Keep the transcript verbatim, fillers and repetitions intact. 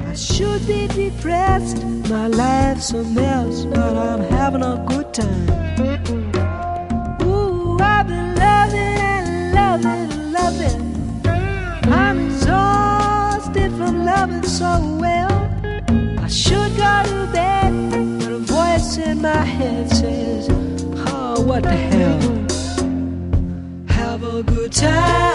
I should be depressed, my life's a mess, but I'm having a good time. Ooh, I've been loving and loving and loving. I'm exhausted from loving so well. I should go to bed, but a voice in my head says, oh, what the hell. Have a good time.